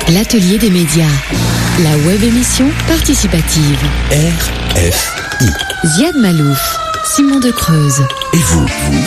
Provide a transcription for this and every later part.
L'atelier des médias, la web émission participative. RFI. Ziad Malouf, Simon de Creuse. Et vous.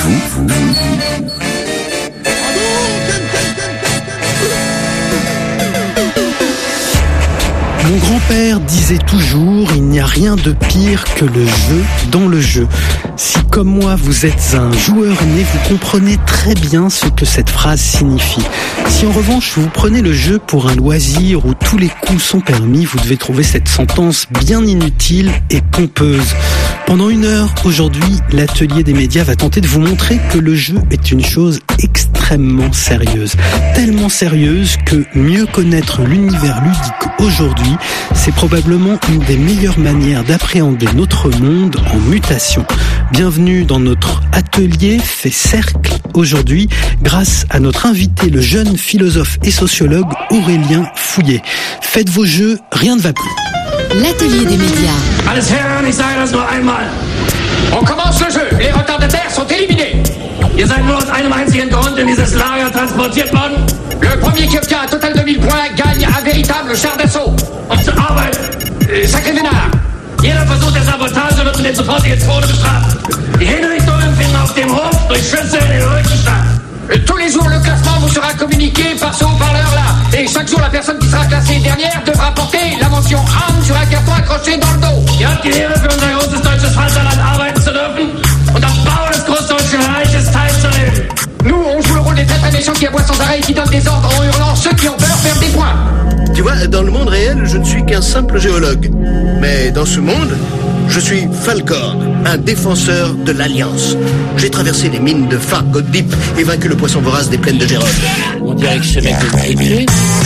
Mon grand-père disait toujours, il n'y a rien de pire que le jeu dans le jeu. Si comme moi vous êtes un joueur né, vous comprenez très bien ce que cette phrase signifie. Si en revanche vous prenez le jeu pour un loisir où tous les coups sont permis, vous devez trouver cette sentence bien inutile et pompeuse. Pendant 1 heure, aujourd'hui, l'atelier des médias va tenter de vous montrer que le jeu est une chose extrêmement sérieuse. Tellement sérieuse que mieux connaître l'univers ludique aujourd'hui, c'est probablement une des meilleures manières d'appréhender notre monde en mutation. Bienvenue dans notre atelier fait cercle aujourd'hui grâce à notre invité, le jeune philosophe et sociologue Aurélien Fouillet. Faites vos jeux, rien ne va plus. L'atelier des médias. Alles Herren, ich sage das nur einmal. On commence le jeu. Les retardataires sont éliminés. Ihr seid nur aus einem einzigen Grund in dieses Lager transportiert worden. Le premier qui obtient un total de 1000 points gagne un véritable char d'assaut. Und zur Arbeit, sacré vénard. Jeder Versuch der Sabotage wird mit dem sofortigen Tode bestraft. Die Hinrichtungen finden auf dem Hof durch Schüsse in den Rücken statt. Tous les jours, le classement vous sera communiqué par ce haut-parleur-là. Et chaque jour, la personne qui sera classée dernière devra porter la mention Arme sur un carton accroché dans le dos. Ihr habt die Ehre, für unser großes deutsches Vaterland arbeiten zu dürfen und am Bau des Großdeutschen Reiches teilzunehmen. Nous, on joue le rôle des traîtres méchants qui aboient sans arrêt et qui donnent des ordres en hurlant. Ceux qui ont peur perdent des points. Tu vois, dans le monde réel, je ne suis qu'un simple géologue. Mais dans ce monde, je suis Falcorn, un défenseur de l'Alliance. J'ai traversé les mines de Fargot Deep et vaincu le poisson vorace des plaines de Gérone. On dirait que ce mec est tué.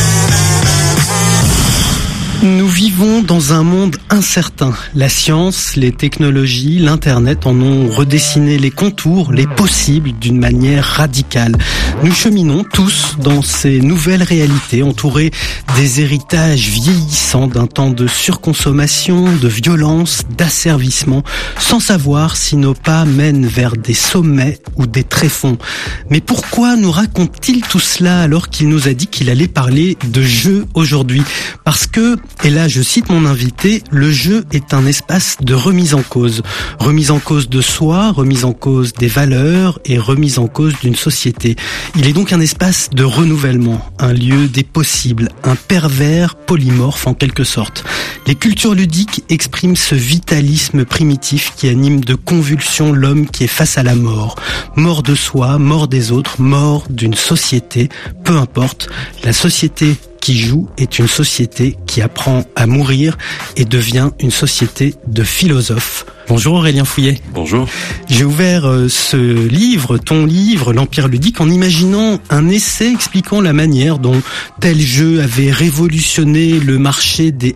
Nous vivons dans un monde incertain. La science, les technologies, l'Internet en ont redessiné les contours, les possibles d'une manière radicale. Nous cheminons tous dans ces nouvelles réalités, entourés des héritages vieillissants d'un temps de surconsommation, de violence, d'asservissement, sans savoir si nos pas mènent vers des sommets ou des tréfonds. Mais pourquoi nous raconte-t-il tout cela alors qu'il nous a dit qu'il allait parler de jeu aujourd'hui ? Parce que, et là je cite mon invité, le jeu est un espace de remise en cause. Remise en cause de soi, remise en cause des valeurs et remise en cause d'une société. Il est donc un espace de renouvellement, un lieu des possibles, un pervers polymorphe en quelque sorte. Les cultures ludiques expriment ce vitalisme primitif qui anime de convulsions l'homme qui est face à la mort. Mort de soi, mort des autres, mort d'une société, peu importe, la société qui joue est une société qui apprend à mourir et devient une société de philosophes. Bonjour Aurélien Fouillet. Bonjour. J'ai ouvert ce livre, ton livre, L'Empire ludique, en imaginant un essai expliquant la manière dont tel jeu avait révolutionné le marché des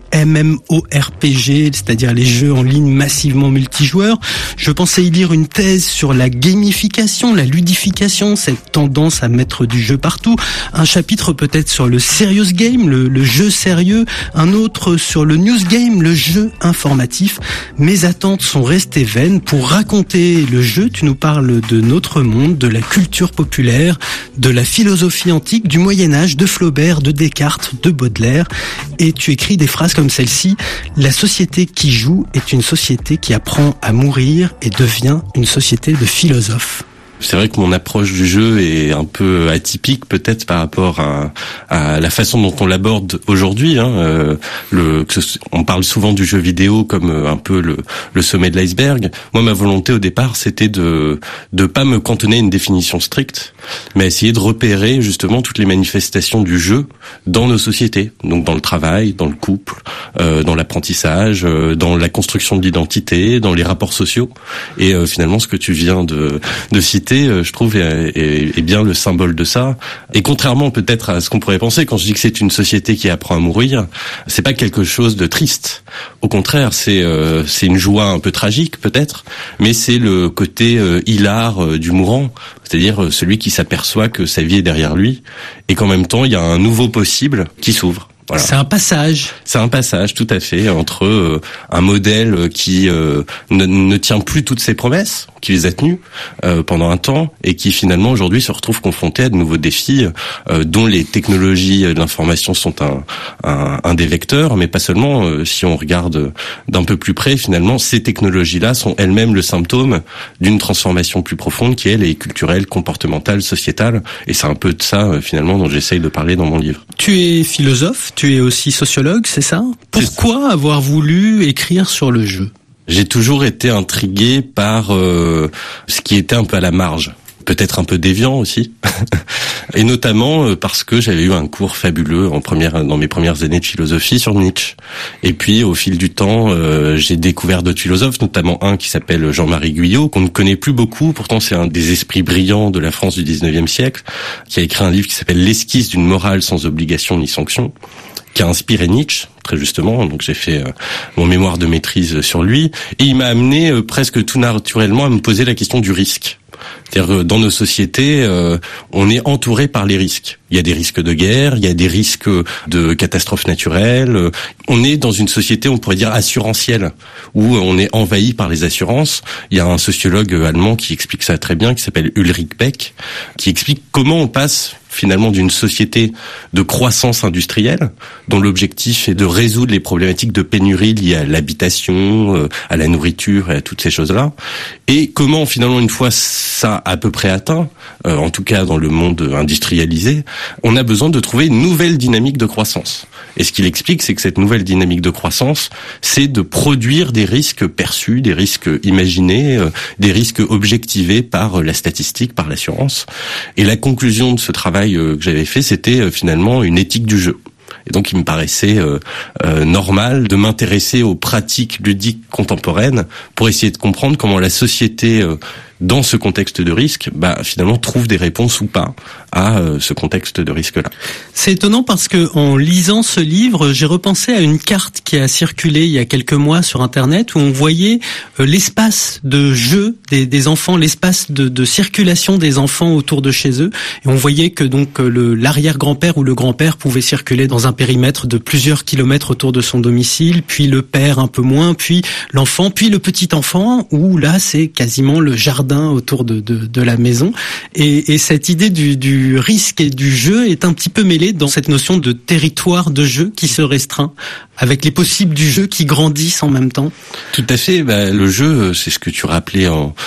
MMORPG, c'est-à-dire les jeux en ligne massivement multijoueurs. Je pensais y lire une thèse sur la gamification, la ludification, cette tendance à mettre du jeu partout. Un chapitre peut-être sur le serious game, le jeu sérieux. Un autre sur le news game, le jeu informatif. Mes attentes sont restées vaines. Pour raconter le jeu, tu nous parles de notre monde, de la culture populaire, de la philosophie antique, du Moyen-Âge, de Flaubert, de Descartes, de Baudelaire. Et tu écris des phrases comme celle-ci. La société qui joue est une société qui apprend à mourir et devient une société de philosophes. C'est vrai que mon approche du jeu est un peu atypique peut-être par rapport à la façon dont on l'aborde aujourd'hui. On parle souvent du jeu vidéo comme un peu le sommet de l'iceberg. Moi, ma volonté au départ, c'était de pas me cantonner à une définition stricte, mais essayer de repérer justement toutes les manifestations du jeu dans nos sociétés. Donc dans le travail, dans le couple, dans l'apprentissage, dans la construction de l'identité, dans les rapports sociaux. Et finalement, ce que tu viens de citer, je trouve, est bien le symbole de ça. Et contrairement peut-être à ce qu'on pourrait penser, quand je dis que c'est une société qui apprend à mourir, c'est pas quelque chose de triste. Au contraire, c'est une joie un peu tragique peut-être, mais c'est le côté hilar du mourant, c'est-à-dire celui qui s'aperçoit que sa vie est derrière lui et qu'en même temps il y a un nouveau possible qui s'ouvre. Voilà. C'est un passage. C'est un passage, tout à fait, entre un modèle qui ne tient plus toutes ses promesses, qui les a tenues pendant un temps, et qui finalement aujourd'hui se retrouve confronté à de nouveaux défis, dont les technologies de l'information sont un des vecteurs, mais pas seulement. Si on regarde d'un peu plus près, finalement, ces technologies-là sont elles-mêmes le symptôme d'une transformation plus profonde qui, elle, est culturelle, comportementale, sociétale, et c'est un peu de ça, finalement, dont j'essaye de parler dans mon livre. Tu es philosophe, tu es aussi sociologue, c'est ça ? Pourquoi avoir voulu écrire sur le jeu ? J'ai toujours été intrigué par ce qui était un peu à la marge. Peut-être un peu déviant aussi, et notamment parce que j'avais eu un cours fabuleux dans mes premières années de philosophie sur Nietzsche. Et puis au fil du temps, j'ai découvert d'autres philosophes, notamment un qui s'appelle Jean-Marie Guyot, qu'on ne connaît plus beaucoup. Pourtant, c'est un des esprits brillants de la France du 19e siècle, qui a écrit un livre qui s'appelle L'esquisse d'une morale sans obligation ni sanction, qui a inspiré Nietzsche, très justement. Donc j'ai fait mon mémoire de maîtrise sur lui, et il m'a amené presque tout naturellement à me poser la question du risque. C'est-à-dire, dans nos sociétés, on est entouré par les risques. Il y a des risques de guerre, il y a des risques de catastrophes naturelles. On est dans une société, on pourrait dire, assurantielle, où on est envahi par les assurances. Il y a un sociologue allemand qui explique ça très bien, qui s'appelle Ulrich Beck, qui explique comment on passe finalement d'une société de croissance industrielle, dont l'objectif est de résoudre les problématiques de pénurie liées à l'habitation, à la nourriture et à toutes ces choses-là, et comment finalement, une fois ça à peu près atteint, en tout cas dans le monde industrialisé, on a besoin de trouver une nouvelle dynamique de croissance. Et ce qu'il explique, c'est que cette nouvelle dynamique de croissance, c'est de produire des risques perçus, des risques imaginés, des risques objectivés par la statistique, par l'assurance. Et la conclusion de ce travail que j'avais fait, c'était finalement une éthique du jeu. Et donc il me paraissait normal de m'intéresser aux pratiques ludiques contemporaines pour essayer de comprendre comment la société, dans ce contexte de risque, finalement trouve des réponses ou pas à ce contexte de risque-là. C'est étonnant parce que en lisant ce livre, j'ai repensé à une carte qui a circulé il y a quelques mois sur Internet, où on voyait l'espace de jeu des enfants, l'espace de circulation des enfants autour de chez eux, et on voyait que donc l'arrière-grand-père ou le grand-père pouvait circuler dans un périmètre de plusieurs kilomètres autour de son domicile, puis le père un peu moins, puis l'enfant, puis le petit-enfant, où là c'est quasiment le jardin autour de la maison, et cette idée du risque et du jeu est un petit peu mêlée dans cette notion de territoire de jeu qui se restreint, avec les possibles du jeu qui grandissent en même temps. Tout à fait. Le jeu, c'est ce que tu rappelais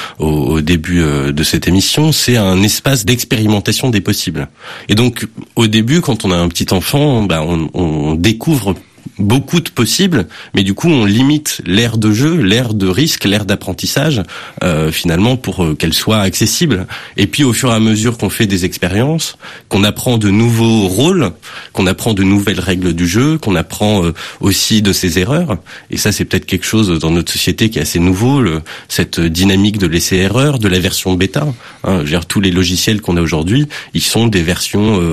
au début de cette émission, c'est un espace d'expérimentation des possibles. Et donc, au début, quand on a un petit enfant, on découvre beaucoup de possibles, mais du coup on limite l'aire de jeu, l'aire de risque, l'aire d'apprentissage, finalement, pour qu'elle soit accessible. Et puis au fur et à mesure qu'on fait des expériences, qu'on apprend de nouveaux rôles, qu'on apprend de nouvelles règles du jeu, qu'on apprend aussi de ses erreurs, et ça c'est peut-être quelque chose dans notre société qui est assez nouveau, cette dynamique de l'essai-erreur, de la version bêta. Tous les logiciels qu'on a aujourd'hui, ils sont des versions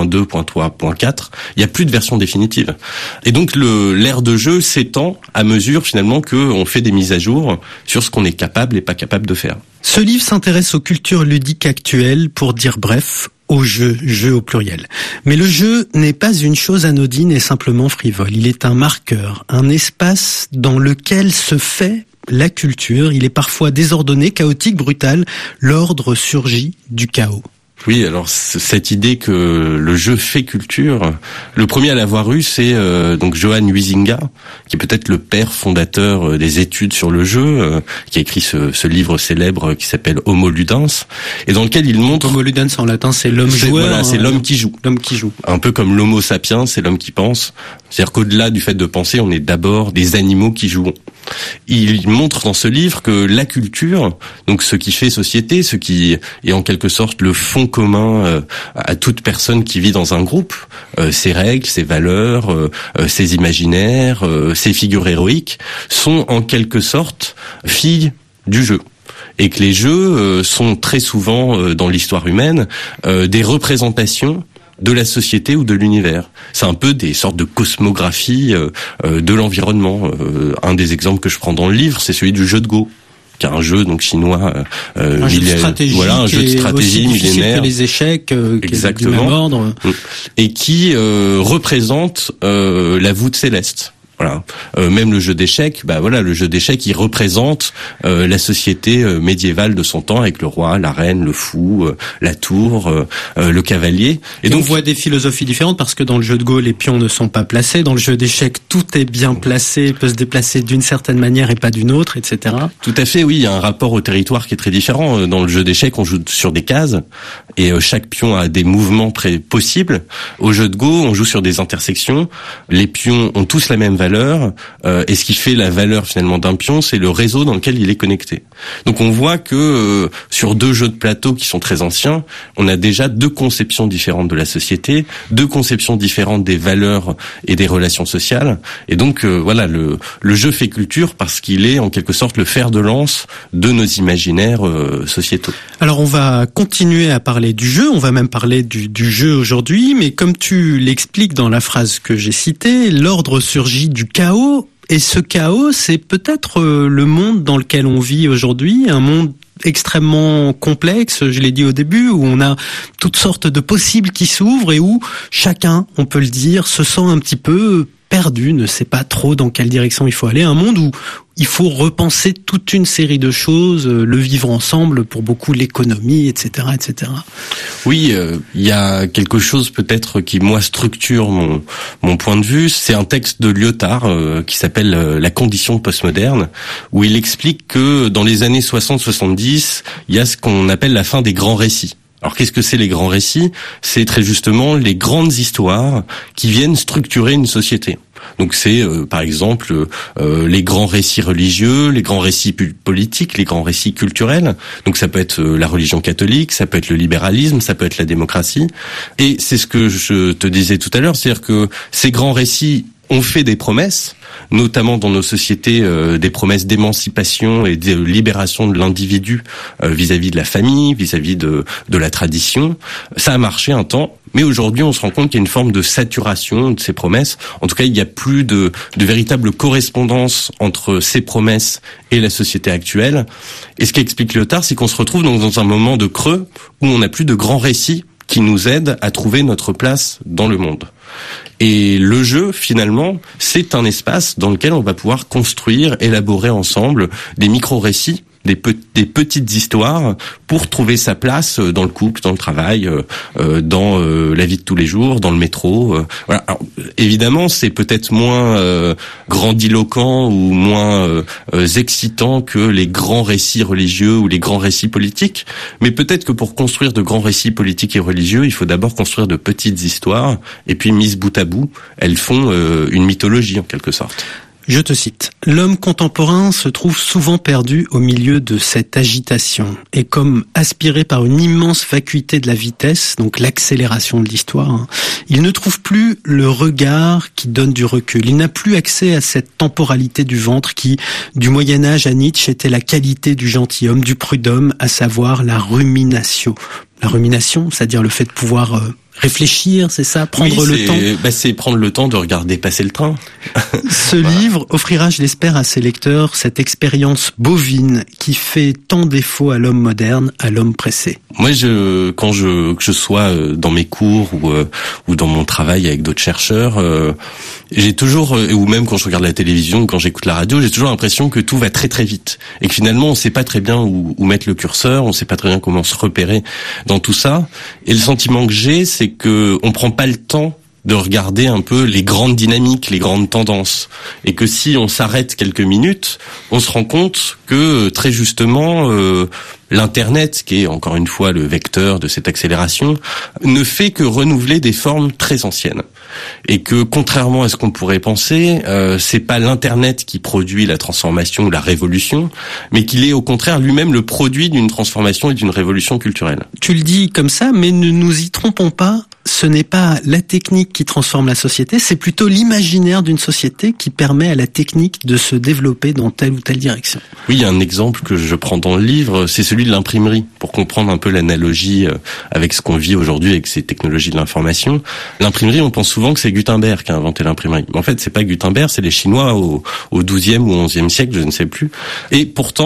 1.2.3.4, il n'y a plus de version définitive. Et donc l'ère de jeu s'étend à mesure finalement qu'on fait des mises à jour sur ce qu'on est capable et pas capable de faire. Ce livre s'intéresse aux cultures ludiques actuelles, pour dire bref, au jeu au pluriel. Mais le jeu n'est pas une chose anodine et simplement frivole. Il est un marqueur, un espace dans lequel se fait la culture. Il est parfois désordonné, chaotique, brutal. L'ordre surgit du chaos. Oui, alors cette idée que le jeu fait culture, le premier à l'avoir eu, c'est donc Johann Huizinga, qui est peut-être le père fondateur des études sur le jeu, qui a écrit ce livre célèbre qui s'appelle Homo Ludens, et dans lequel il montre... Homo Ludens en latin, c'est l'homme joueur. Voilà, c'est l'homme qui joue. L'homme qui joue. Un peu comme l'Homo sapiens, c'est l'homme qui pense. C'est-à-dire qu'au-delà du fait de penser, on est d'abord des animaux qui jouent. Il montre dans ce livre que la culture, donc ce qui fait société, ce qui est en quelque sorte le fond commun à toute personne qui vit dans un groupe, ses règles, ses valeurs, ses imaginaires, ses figures héroïques, sont en quelque sorte filles du jeu. Et que les jeux sont très souvent, dans l'histoire humaine, des représentations de la société ou de l'univers. C'est un peu des sortes de cosmographie de l'environnement. Un des exemples que je prends dans le livre, c'est celui du jeu de Go, qui est un jeu donc chinois, un jeu de stratégie, un jeu de stratégie millénaire, que les échecs, exactement, du même ordre, et qui représente la voûte céleste. Voilà. Même le jeu d'échecs, le jeu d'échecs, il représente la société médiévale de son temps avec le roi, la reine, le fou, la tour, le cavalier. Et donc on voit des philosophies différentes parce que dans le jeu de Go, les pions ne sont pas placés. Dans le jeu d'échecs, tout est bien placé, peut se déplacer d'une certaine manière et pas d'une autre, etc. Tout à fait, oui. Il y a un rapport au territoire qui est très différent. Dans le jeu d'échecs, on joue sur des cases et chaque pion a des mouvements possibles. Au jeu de Go, on joue sur des intersections. Les pions ont tous la même valeur. Et ce qui fait la valeur finalement d'un pion, c'est le réseau dans lequel il est connecté. Donc on voit que sur deux jeux de plateau qui sont très anciens, on a déjà deux conceptions différentes de la société, deux conceptions différentes des valeurs et des relations sociales. Et donc le jeu fait culture parce qu'il est en quelque sorte le fer de lance de nos imaginaires sociétaux. Alors on va continuer à parler du jeu, on va même parler du jeu aujourd'hui, mais comme tu l'expliques dans la phrase que j'ai citée, l'ordre surgit du chaos, et ce chaos, c'est peut-être le monde dans lequel on vit aujourd'hui, un monde extrêmement complexe, je l'ai dit au début, où on a toutes sortes de possibles qui s'ouvrent et où chacun, on peut le dire, se sent un petit peu perdu, ne sait pas trop dans quelle direction il faut aller, un monde où il faut repenser toute une série de choses, le vivre ensemble, pour beaucoup l'économie, etc., etc. Oui, il y a quelque chose peut-être qui moi structure mon point de vue. C'est un texte de Lyotard qui s'appelle La condition postmoderne, où il explique que dans les années 60-70, il y a ce qu'on appelle la fin des grands récits. Alors qu'est-ce que c'est les grands récits ? C'est très justement les grandes histoires qui viennent structurer une société. Donc c'est par exemple les grands récits religieux, les grands récits politiques, les grands récits culturels. Donc ça peut être la religion catholique, ça peut être le libéralisme, ça peut être la démocratie. Et c'est ce que je te disais tout à l'heure, c'est-à-dire que ces grands récits ont fait des promesses, notamment dans nos sociétés, des promesses d'émancipation et de libération de l'individu vis-à-vis de la famille, vis-à-vis de la tradition. Ça a marché un temps, mais aujourd'hui on se rend compte qu'il y a une forme de saturation de ces promesses. En tout cas, il n'y a plus de véritable correspondance entre ces promesses et la société actuelle. Et ce qu'explique Lyotard, c'est qu'on se retrouve dans un moment de creux où on n'a plus de grands récits qui nous aident à trouver notre place dans le monde. Et le jeu, finalement, c'est un espace dans lequel on va pouvoir construire, élaborer ensemble des micro-récits, des petites histoires pour trouver sa place dans le couple, dans le travail, dans la vie de tous les jours, dans le métro. Voilà. Alors, évidemment, c'est peut-être moins grandiloquent ou moins excitant que les grands récits religieux ou les grands récits politiques, mais peut-être que pour construire de grands récits politiques et religieux, il faut d'abord construire de petites histoires, et puis mises bout à bout, elles font une mythologie en quelque sorte. Je te cite. L'homme contemporain se trouve souvent perdu au milieu de cette agitation et comme aspiré par une immense vacuité de la vitesse, donc l'accélération de l'histoire, il ne trouve plus le regard qui donne du recul. Il n'a plus accès à cette temporalité du ventre qui, du Moyen-Âge à Nietzsche, était la qualité du gentilhomme, du prud'homme, à savoir la ruminatio. La rumination, c'est-à-dire le fait de pouvoir réfléchir, c'est ça, prendre le temps. C'est prendre le temps de regarder passer le train. Ce livre offrira, je l'espère, à ses lecteurs cette expérience bovine qui fait tant défaut à l'homme moderne, à l'homme pressé. Moi, que je sois dans mes cours ou dans mon travail avec d'autres chercheurs, j'ai toujours, ou même quand je regarde la télévision, quand j'écoute la radio, j'ai toujours l'impression que tout va très très vite et que finalement on sait pas très bien où mettre le curseur, on sait pas très bien comment se repérer dans tout ça. Et le sentiment que j'ai, c'est que on prend pas le temps de regarder un peu les grandes dynamiques, les grandes tendances. Et que si on s'arrête quelques minutes, on se rend compte que très justement, l'Internet, qui est encore une fois le vecteur de cette accélération, ne fait que renouveler des formes très anciennes. Et que contrairement à ce qu'on pourrait penser, c'est pas l'Internet qui produit la transformation ou la révolution, mais qu'il est au contraire lui-même le produit d'une transformation et d'une révolution culturelle. Tu le dis comme ça, mais ne nous y trompons pas. Ce n'est pas la technique qui transforme la société, c'est plutôt l'imaginaire d'une société qui permet à la technique de se développer dans telle ou telle direction. Oui, il y a un exemple que je prends dans le livre, c'est celui de l'imprimerie, pour comprendre un peu l'analogie avec ce qu'on vit aujourd'hui avec ces technologies de l'information. L'imprimerie, on pense souvent que c'est Gutenberg qui a inventé l'imprimerie. Mais en fait, c'est pas Gutenberg, c'est les Chinois au XIIe ou XIe siècle, je ne sais plus. Et pourtant,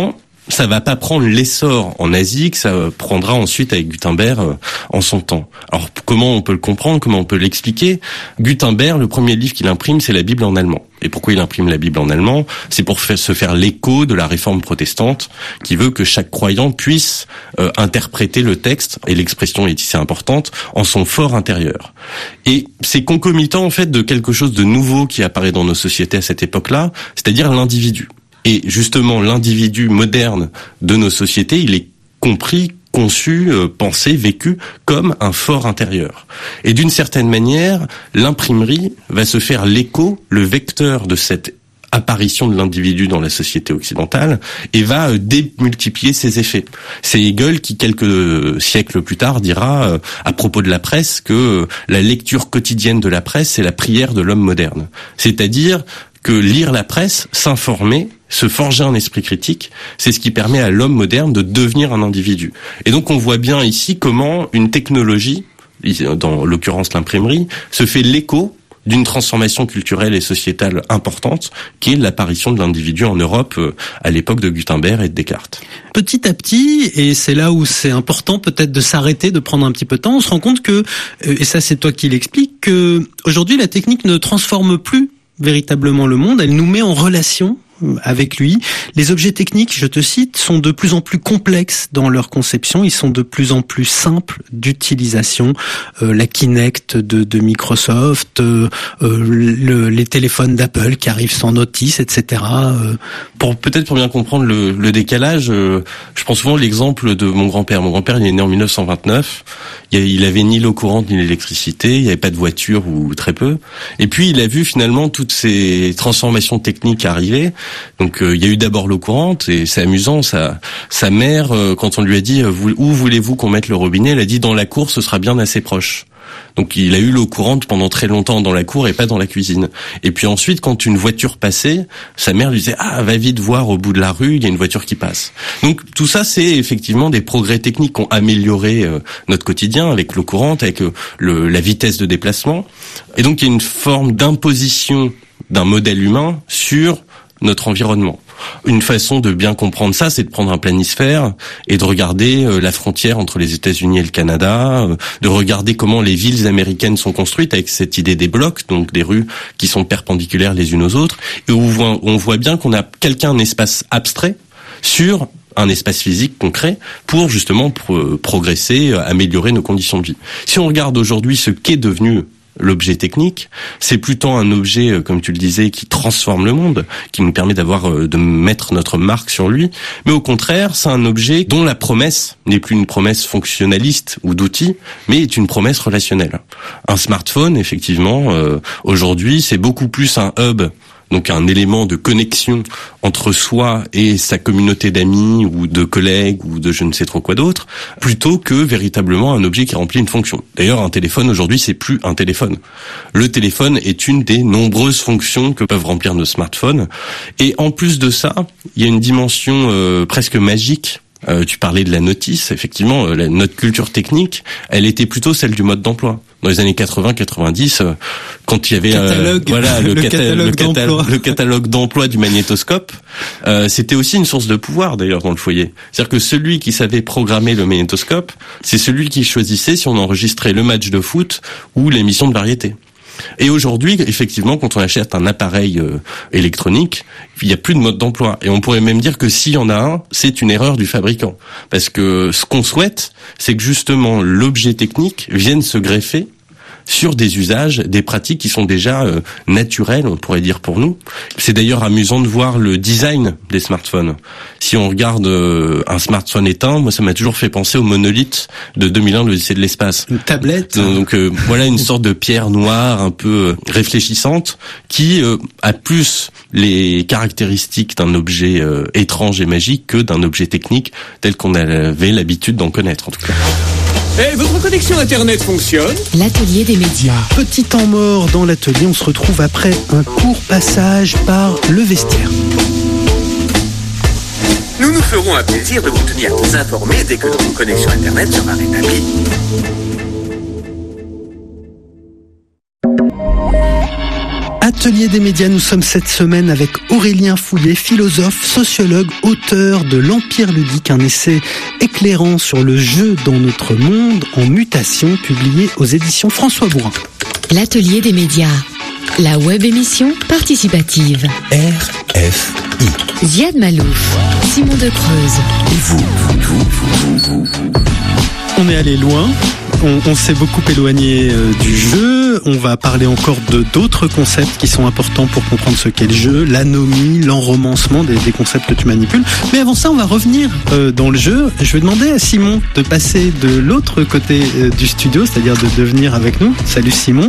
ça va pas prendre l'essor en Asie que ça prendra ensuite avec Gutenberg en son temps. Alors comment on peut le comprendre, comment on peut l'expliquer? Gutenberg, le premier livre qu'il imprime, c'est la Bible en allemand. Et pourquoi il imprime la Bible en allemand? C'est pour se faire l'écho de la réforme protestante qui veut que chaque croyant puisse interpréter le texte, et l'expression est ici importante, en son fort intérieur. Et c'est concomitant en fait de quelque chose de nouveau qui apparaît dans nos sociétés à cette époque-là, c'est-à-dire l'individu. Et justement, l'individu moderne de nos sociétés, il est compris, conçu, pensé, vécu comme un fort intérieur. Et d'une certaine manière, l'imprimerie va se faire l'écho, le vecteur de cette apparition de l'individu dans la société occidentale et va démultiplier ses effets. C'est Hegel qui, quelques siècles plus tard, dira à propos de la presse que la lecture quotidienne de la presse, c'est la prière de l'homme moderne. C'est-à-dire que lire la presse, s'informer, se forger un esprit critique, c'est ce qui permet à l'homme moderne de devenir un individu. Et donc on voit bien ici comment une technologie, dans l'occurrence l'imprimerie, se fait l'écho d'une transformation culturelle et sociétale importante, qui est l'apparition de l'individu en Europe à l'époque de Gutenberg et de Descartes. Petit à petit, et c'est là où c'est important peut-être de s'arrêter, de prendre un petit peu de temps, on se rend compte que, et ça c'est toi qui l'expliques, que aujourd'hui la technique ne transforme plus véritablement le monde, elle nous met en relation avec lui. Les objets techniques, je te cite, sont de plus en plus complexes dans leur conception, ils sont de plus en plus simples d'utilisation. La Kinect de Microsoft, les téléphones d'Apple qui arrivent sans notice, etc. Peut-être pour bien comprendre le décalage, je prends souvent l'exemple de mon grand-père. Mon grand-père, il est né en 1929. Il avait ni l'eau courante ni l'électricité. Il n'y avait pas de voiture ou très peu. Et puis, il a vu finalement toutes ces transformations techniques arriver. Donc, il y a eu d'abord l'eau courante et c'est amusant. Sa mère, quand on lui a dit où voulez-vous qu'on mette le robinet, elle a dit dans la cour, ce sera bien assez proche. Donc il a eu l'eau courante pendant très longtemps dans la cour et pas dans la cuisine. Et puis ensuite, quand une voiture passait, sa mère lui disait « Ah, va vite voir au bout de la rue, il y a une voiture qui passe ». Donc tout ça, c'est effectivement des progrès techniques qui ont amélioré notre quotidien avec l'eau courante, avec la vitesse de déplacement. Et donc il y a une forme d'imposition d'un modèle humain sur notre environnement. Une façon de bien comprendre ça, c'est de prendre un planisphère et de regarder la frontière entre les États-Unis et le Canada, de regarder comment les villes américaines sont construites avec cette idée des blocs, donc des rues qui sont perpendiculaires les unes aux autres, et où on voit bien qu'on a un espace abstrait sur un espace physique concret pour justement progresser, améliorer nos conditions de vie. Si on regarde aujourd'hui ce qu'est devenu l'objet technique, c'est plutôt un objet, comme tu le disais, qui transforme le monde, qui nous permet de mettre notre marque sur lui. Mais au contraire, c'est un objet dont la promesse n'est plus une promesse fonctionnaliste ou d'outil, mais est une promesse relationnelle. Un smartphone, effectivement, aujourd'hui, c'est beaucoup plus un hub, donc un élément de connexion entre soi et sa communauté d'amis ou de collègues ou de je ne sais trop quoi d'autre, plutôt que véritablement un objet qui remplit une fonction. D'ailleurs, un téléphone aujourd'hui, c'est plus un téléphone. Le téléphone est une des nombreuses fonctions que peuvent remplir nos smartphones. Et en plus de ça, il y a une dimension presque magique. Tu parlais de la notice, effectivement, notre culture technique, elle était plutôt celle du mode d'emploi. Dans les années 80-90, quand il y avait le catalogue d'emploi du magnétoscope, c'était aussi une source de pouvoir d'ailleurs dans le foyer. C'est-à-dire que celui qui savait programmer le magnétoscope, c'est celui qui choisissait si on enregistrait le match de foot ou l'émission de variété. Et aujourd'hui, effectivement, quand on achète un appareil électronique, il n'y a plus de mode d'emploi. Et on pourrait même dire que s'il y en a un, c'est une erreur du fabricant. Parce que ce qu'on souhaite, c'est que justement l'objet technique vienne se greffer sur des usages, des pratiques qui sont déjà naturelles, on pourrait dire pour nous. C'est d'ailleurs amusant de voir le design des smartphones. Si on regarde un smartphone éteint, moi ça m'a toujours fait penser au monolithe de 2001, l'Odyssée de l'espace. Une tablette. Donc voilà une sorte de pierre noire un peu réfléchissante qui a plus les caractéristiques d'un objet étrange et magique que d'un objet technique tel qu'on avait l'habitude d'en connaître en tout cas. Et votre connexion Internet fonctionne ? L'atelier des médias. Petit temps mort dans l'atelier, on se retrouve après un court passage par le vestiaire. Nous nous ferons un plaisir de vous tenir informés dès que notre connexion Internet sera rétablie. l'atelier des médias, nous sommes cette semaine avec Aurélien Fouillet, philosophe, sociologue, auteur de l'Empire ludique, un essai éclairant sur le jeu dans notre monde en mutation, publié aux éditions François Bourin. L'atelier des médias, la web émission participative. RFI. Ziad Malouf, Simon de Creuse. Et vous. On est allé loin. On s'est beaucoup éloigné du jeu. On va parler encore d'autres concepts qui sont importants pour comprendre ce qu'est le jeu, l'anomie, l'enromancement, des concepts que tu manipules. Mais avant ça, on va revenir dans le jeu. Je vais demander à Simon de passer de l'autre côté du studio, c'est-à-dire de venir avec nous. Salut Simon.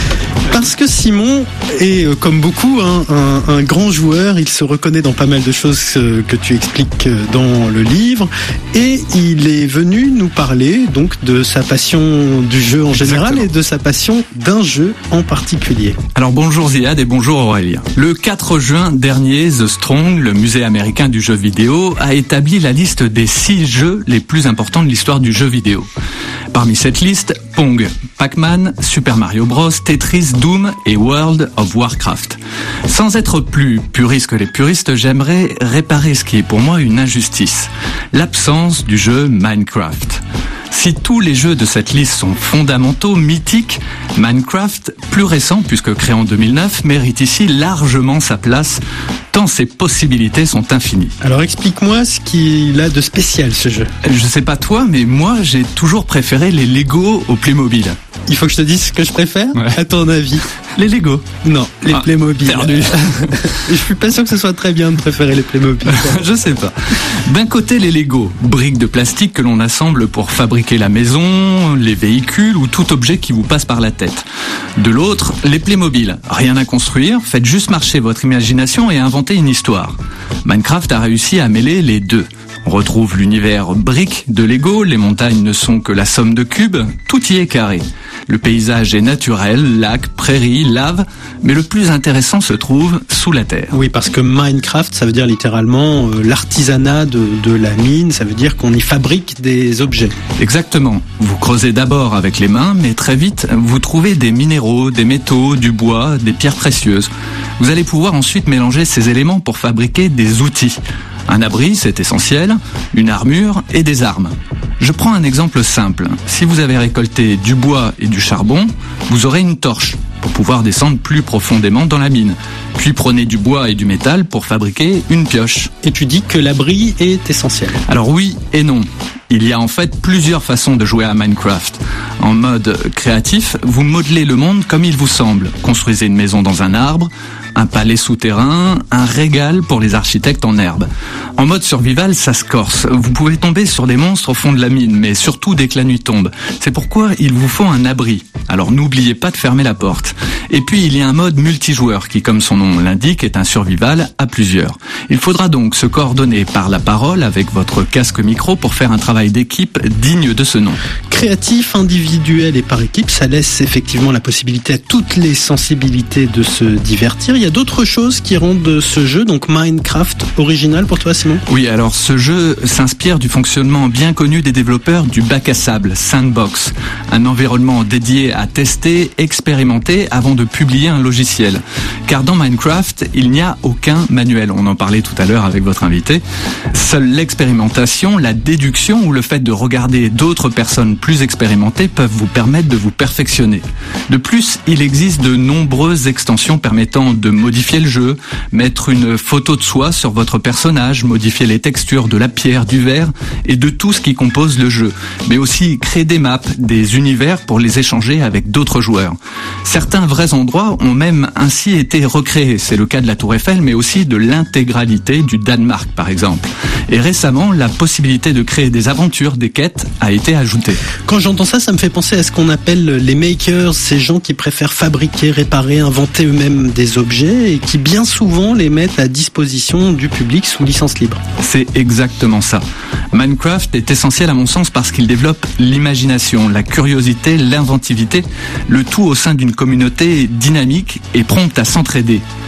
Parce que Simon est, comme beaucoup, un grand joueur. Il se reconnaît dans pas mal de choses que tu expliques dans le livre. Et il est venu nous parler donc de sa passion du jeu en général. Exactement. Et de sa passion d'un jeu en particulier. Alors bonjour Ziad et bonjour Aurélien. Le 4 juin dernier, The Strong, le musée américain du jeu vidéo, a établi la liste des 6 jeux les plus importants de l'histoire du jeu vidéo. Parmi cette liste, Pong, Pac-Man, Super Mario Bros, Tetris, Doom et World of Warcraft. Sans être plus puriste que les puristes, j'aimerais réparer ce qui est pour moi une injustice. L'absence du jeu Minecraft. Si tous les jeux de cette liste sont fondamentaux, mythiques, Minecraft, plus récent puisque créé en 2009, mérite ici largement sa place, tant ses possibilités sont infinies. Alors explique-moi ce qu'il a de spécial ce jeu. Je sais pas toi, mais moi j'ai toujours préféré les Lego au Playmobil. Il faut que je te dise ce que je préfère, ouais. À ton avis? Les Lego. Non, les Playmobil. Perdu. Je suis pas sûr que ce soit très bien de préférer les Playmobil. Je sais pas. D'un côté, les Lego, briques de plastique que l'on assemble pour fabriquer la maison, les véhicules ou tout objet qui vous passe par la tête. De l'autre, les Playmobil. Rien à construire, faites juste marcher votre imagination et inventez une histoire. Minecraft a réussi à mêler les deux. On retrouve l'univers brique de Lego, les montagnes ne sont que la somme de cubes, tout y est carré. Le paysage est naturel, lacs, prairies, lave, mais le plus intéressant se trouve sous la terre. Oui, parce que Minecraft, ça veut dire littéralement l'artisanat de la mine, ça veut dire qu'on y fabrique des objets. Exactement. Vous creusez d'abord avec les mains, mais très vite, vous trouvez des minéraux, des métaux, du bois, des pierres précieuses. Vous allez pouvoir ensuite mélanger ces éléments pour fabriquer des outils. Un abri, c'est essentiel, une armure et des armes. Je prends un exemple simple. Si vous avez récolté du bois et du charbon, vous aurez une torche pour pouvoir descendre plus profondément dans la mine. Puis prenez du bois et du métal pour fabriquer une pioche. Et tu dis que l'abri est essentiel. Alors oui et non. Il y a en fait plusieurs façons de jouer à Minecraft. En mode créatif, vous modelez le monde comme il vous semble. Construisez une maison dans un arbre, un palais souterrain, un régal pour les architectes en herbe. En mode survival, ça se corse. Vous pouvez tomber sur des monstres au fond de la mine, mais surtout dès que la nuit tombe. C'est pourquoi il vous faut un abri. Alors n'oubliez pas de fermer la porte. Et puis il y a un mode multijoueur qui, comme son nom l'indique, est un survival à plusieurs. Il faudra donc se coordonner par la parole avec votre casque micro pour faire un travail d'équipe digne de ce nom. Créatif, individuel et par équipe, ça laisse effectivement la possibilité à toutes les sensibilités de se divertir. Il y a d'autres choses qui rendent ce jeu, donc Minecraft, original pour toi, Simon? Oui, alors ce jeu s'inspire du fonctionnement bien connu des développeurs du bac à sable, Sandbox, un environnement dédié à tester, expérimenter avant de publier un logiciel. Car dans Minecraft, il n'y a aucun manuel. On en parlait tout à l'heure avec votre invité. Seule l'expérimentation, la déduction ou le fait de regarder d'autres personnes plus expérimentées peuvent vous permettre de vous perfectionner. De plus, il existe de nombreuses extensions permettant de modifier le jeu, mettre une photo de soi sur votre personnage, modifier les textures de la pierre, du verre et de tout ce qui compose le jeu, mais aussi créer des maps, des univers pour les échanger avec d'autres joueurs. Certains vrais endroits ont même ainsi été recréés. C'est le cas de la Tour Eiffel, mais aussi de l'intégralité du Danemark, par exemple. Et récemment, la possibilité de créer des aventures, des quêtes, a été ajoutée. Quand j'entends ça, ça me fait penser à ce qu'on appelle les makers, ces gens qui préfèrent fabriquer, réparer, inventer eux-mêmes des objets et qui bien souvent les mettent à disposition du public sous licence libre. C'est exactement ça. Minecraft est essentiel à mon sens parce qu'il développe l'imagination, la curiosité, l'inventivité, le tout au sein d'une communauté dynamique et prompte à s'entraider.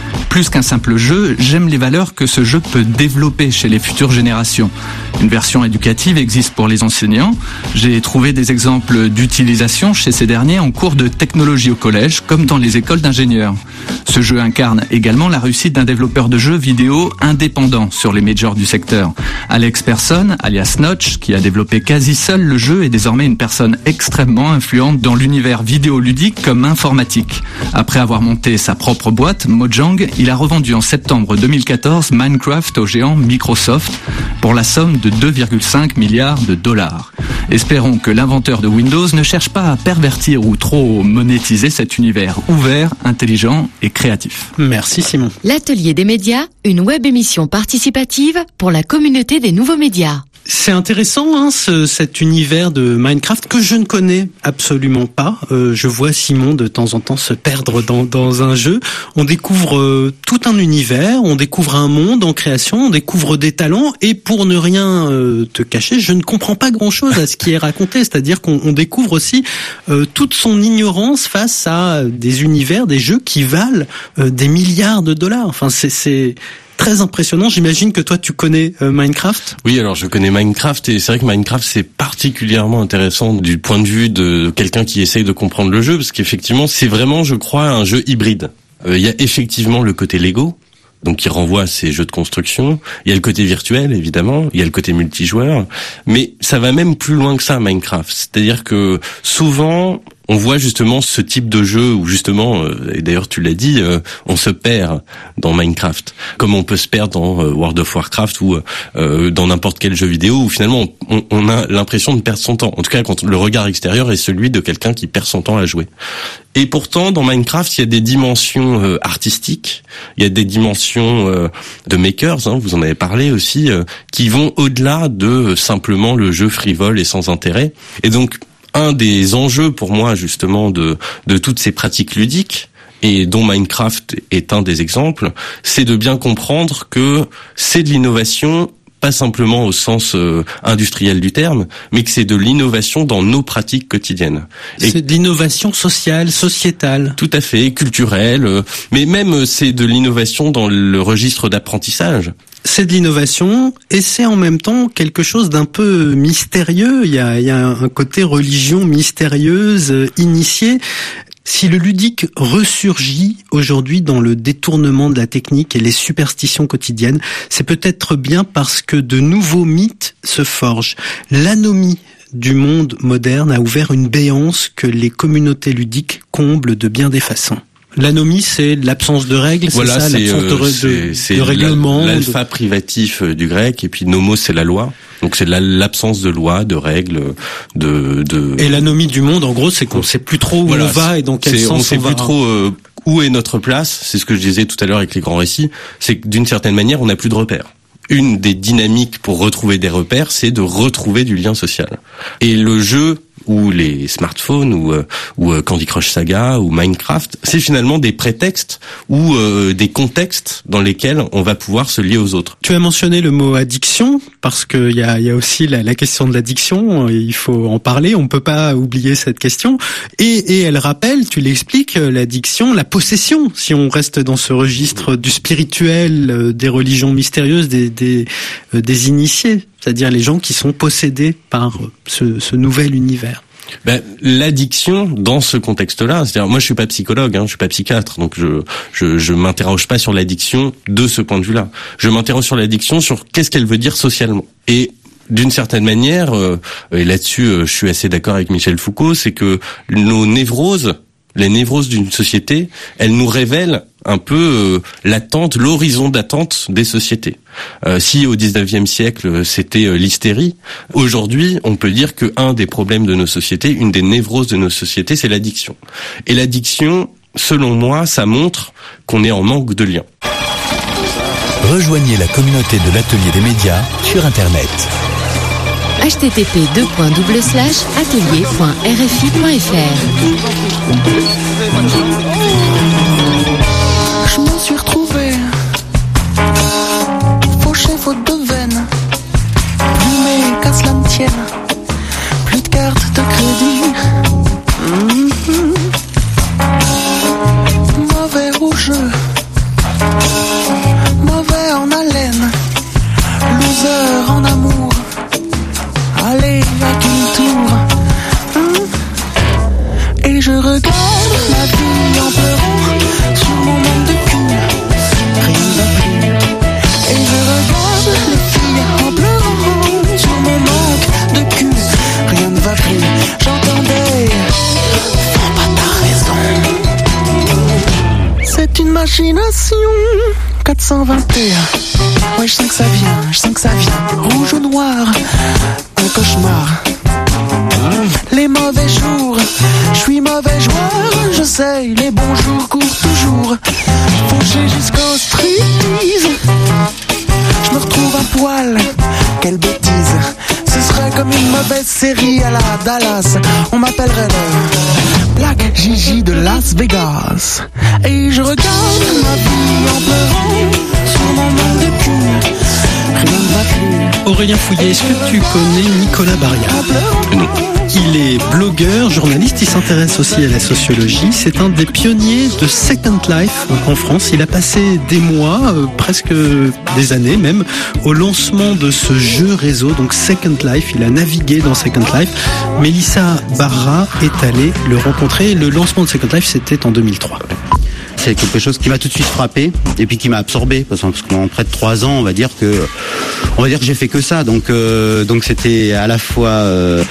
Plus qu'un simple jeu, j'aime les valeurs que ce jeu peut développer chez les futures générations. Une version éducative existe pour les enseignants. J'ai trouvé des exemples d'utilisation chez ces derniers en cours de technologie au collège, comme dans les écoles d'ingénieurs. Ce jeu incarne également la réussite d'un développeur de jeux vidéo indépendant sur les majors du secteur. Alex Persson, alias Notch, qui a développé quasi seul le jeu, est désormais une personne extrêmement influente dans l'univers vidéoludique comme informatique. Après avoir monté sa propre boîte, Mojang, il a revendu en septembre 2014 Minecraft au géant Microsoft pour la somme de 2,5 milliards de dollars. Espérons que l'inventeur de Windows ne cherche pas à pervertir ou trop monétiser cet univers ouvert, intelligent et créatif. Merci Simon. L'Atelier des médias, une web émission participative pour la communauté des nouveaux médias. C'est intéressant cet univers de Minecraft que je ne connais absolument pas. Je vois Simon de temps en temps se perdre dans un jeu. On découvre tout un univers, on découvre un monde en création, on découvre des talents et pour ne rien te cacher, je ne comprends pas grand-chose à ce qui est raconté. C'est-à-dire qu'on découvre aussi toute son ignorance face à des univers, des jeux qui valent des milliards de dollars. Enfin, c'est très impressionnant. J'imagine que toi, tu connais Minecraft. Oui, alors je connais Minecraft et c'est vrai que Minecraft, c'est particulièrement intéressant du point de vue de quelqu'un qui essaye de comprendre le jeu, parce qu'effectivement, c'est vraiment, je crois, un jeu hybride. Il y a effectivement le côté Lego, donc qui renvoie à ces jeux de construction. Il y a le côté virtuel, évidemment. Il y a le côté multijoueur. Mais ça va même plus loin que ça, Minecraft. C'est-à-dire que souvent, on voit justement ce type de jeu où justement, et d'ailleurs tu l'as dit, on se perd dans Minecraft, comme on peut se perdre dans World of Warcraft ou dans n'importe quel jeu vidéo où finalement on a l'impression de perdre son temps. En tout cas, quand le regard extérieur est celui de quelqu'un qui perd son temps à jouer. Et pourtant, dans Minecraft, il y a des dimensions artistiques, il y a des dimensions de makers, vous en avez parlé aussi, qui vont au-delà de simplement le jeu frivole et sans intérêt. Et donc, un des enjeux pour moi justement de toutes ces pratiques ludiques, et dont Minecraft est un des exemples, c'est de bien comprendre que c'est de l'innovation, pas simplement au sens industriel du terme, mais que c'est de l'innovation dans nos pratiques quotidiennes. C'est de l'innovation sociale, sociétale. Tout à fait, culturelle, mais même c'est de l'innovation dans le registre d'apprentissage. C'est de l'innovation et c'est en même temps quelque chose d'un peu mystérieux. Il y a un côté religion mystérieuse, initiée. Si le ludique ressurgit aujourd'hui dans le détournement de la technique et les superstitions quotidiennes, c'est peut-être bien parce que de nouveaux mythes se forgent. L'anomie du monde moderne a ouvert une béance que les communautés ludiques comblent de bien des façons. L'anomie, c'est l'absence de règles, voilà, c'est ça, l'absence de règlement. L'alpha privatif du grec, et puis nomos, c'est la loi. Donc c'est l'absence de loi, de règles, de. Et l'anomie du monde, en gros, c'est qu'on sait plus trop où on va et dans quel sens on va. On sait plus trop où est notre place. C'est ce que je disais tout à l'heure avec les grands récits. C'est que d'une certaine manière, on n'a plus de repères. Une des dynamiques pour retrouver des repères, c'est de retrouver du lien social. Et le jeu ou les smartphones ou Candy Crush Saga ou Minecraft, c'est finalement des prétextes ou des contextes dans lesquels on va pouvoir se lier aux autres. Tu as mentionné le mot addiction parce que il y a aussi la question de l'addiction, il faut en parler, on peut pas oublier cette question et elle rappelle, tu l'expliques, l'addiction, la possession, si on reste dans ce registre du spirituel, des religions mystérieuses, des initiés, c'est-à-dire les gens qui sont possédés par ce nouvel univers. L'addiction dans ce contexte-là, c'est-à-dire moi je suis pas psychologue, je suis pas psychiatre, donc je m'interroge pas sur l'addiction de ce point de vue-là. Je m'interroge sur l'addiction, sur qu'est-ce qu'elle veut dire socialement. Et d'une certaine manière, et là-dessus je suis assez d'accord avec Michel Foucault, c'est que nos névroses, les névroses d'une société, elles nous révèlent un peu l'attente, l'horizon d'attente des sociétés. Si au 19e siècle c'était l'hystérie, aujourd'hui on peut dire que un des problèmes de nos sociétés, une des névroses de nos sociétés, c'est l'addiction. Et l'addiction, selon moi, ça montre qu'on est en manque de lien. Rejoignez la communauté de l'Atelier des médias sur Internet. http://atelier.rfi.fr. Je me suis retrouvé fauché faute de veine. Plus mais qu'à cela ne tienne, plus de carte de crédit. Mauvais au jeu, une machination. 421. Ouais, je sens que ça vient. Rouge ou noir, un cauchemar. Les mauvais jours, je suis mauvais joueur. Je sais, les bons jours courent toujours. Fauché jusqu'au striptease. Je me retrouve à poil, quelle bêtise. Ce serait comme une mauvaise série à la Dallas. On m'appellerait le Black Gigi de Las Vegas. Et je regarde ma vie en pleurant sur mon monde de cul. Rien ne va plus. Aurélien Fouillet, est-ce que tu connais Nicolas Barriat? Non. Il est blogueur, journaliste, il s'intéresse aussi à la sociologie. C'est un des pionniers de Second Life en France. Il a passé des mois, presque des années même, au lancement de ce jeu réseau, donc Second Life. Il a navigué dans Second Life. Mélissa Barra est allée le rencontrer. Le lancement de Second Life, c'était en 2003. C'est quelque chose qui m'a tout de suite frappé et puis qui m'a absorbé parce qu'en près de 3 ans, on va dire que j'ai fait que ça. Donc c'était à la fois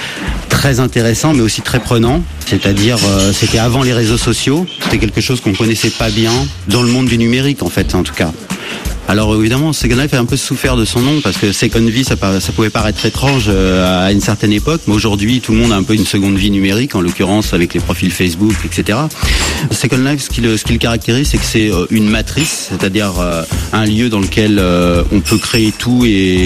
très intéressant mais aussi très prenant. C'est-à-dire c'était avant les réseaux sociaux. C'était quelque chose qu'on connaissait pas bien dans le monde du numérique en fait, en tout cas. Alors évidemment, Second Life a un peu souffert de son nom parce que Second Vie, ça pouvait paraître étrange à une certaine époque, mais aujourd'hui tout le monde a un peu une seconde vie numérique, en l'occurrence avec les profils Facebook, etc. Second Life, ce qui le caractérise, c'est que c'est une matrice, c'est-à-dire un lieu dans lequel on peut créer tout